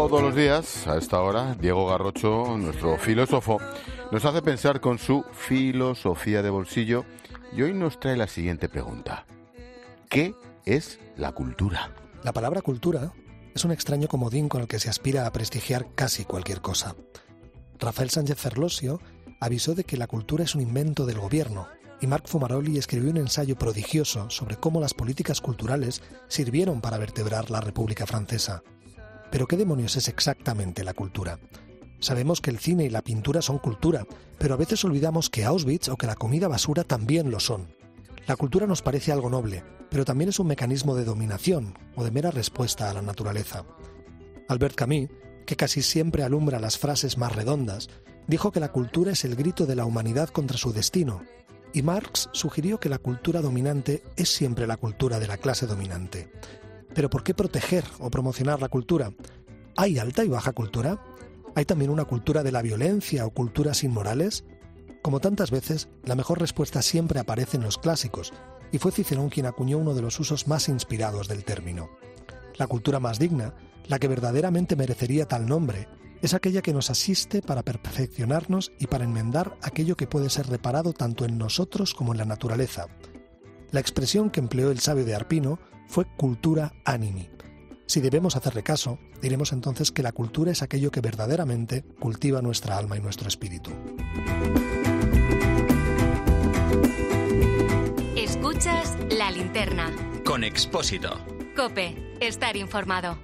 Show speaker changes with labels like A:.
A: Todos los días, a esta hora, Diego Garrocho, nuestro filósofo, nos hace pensar con su filosofía de bolsillo y hoy nos trae la siguiente pregunta. ¿Qué es la cultura?
B: La palabra cultura es un extraño comodín con el que se aspira a prestigiar casi cualquier cosa. Rafael Sánchez Ferlosio avisó de que la cultura es un invento del gobierno y Marc Fumaroli escribió un ensayo prodigioso sobre cómo las políticas culturales sirvieron para vertebrar la República Francesa. ¿Pero qué demonios es exactamente la cultura? Sabemos que el cine y la pintura son cultura, pero a veces olvidamos que Auschwitz o que la comida basura también lo son. La cultura nos parece algo noble, pero también es un mecanismo de dominación o de mera respuesta a la naturaleza. Albert Camus, que casi siempre alumbra las frases más redondas, dijo que la cultura es el grito de la humanidad contra su destino, y Marx sugirió que la cultura dominante es siempre la cultura de la clase dominante. ¿Pero por qué proteger o promocionar la cultura? ¿Hay alta y baja cultura? ¿Hay también una cultura de la violencia o culturas inmorales? Como tantas veces, la mejor respuesta siempre aparece en los clásicos, y fue Cicerón quien acuñó uno de los usos más inspirados del término. La cultura más digna, la que verdaderamente merecería tal nombre, es aquella que nos asiste para perfeccionarnos y para enmendar aquello que puede ser reparado tanto en nosotros como en la naturaleza. La expresión que empleó el sabio de Arpino fue cultura animi. Si debemos hacerle caso, diremos entonces que la cultura es aquello que verdaderamente cultiva nuestra alma y nuestro espíritu.
C: Escuchas La Linterna.
D: Con Expósito.
C: COPE. Estar informado.